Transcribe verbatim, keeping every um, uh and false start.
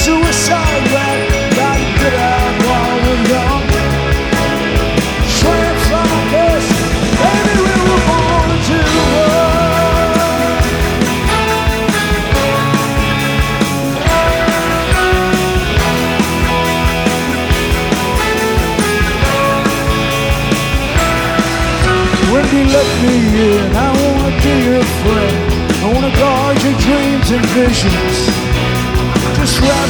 suicide rap, gotta get out while we're young. Tramps like us, baby, we were born to run. Wendy, let me in, I wanna be your friend. I wanna guard your dreams and visions. Just wrap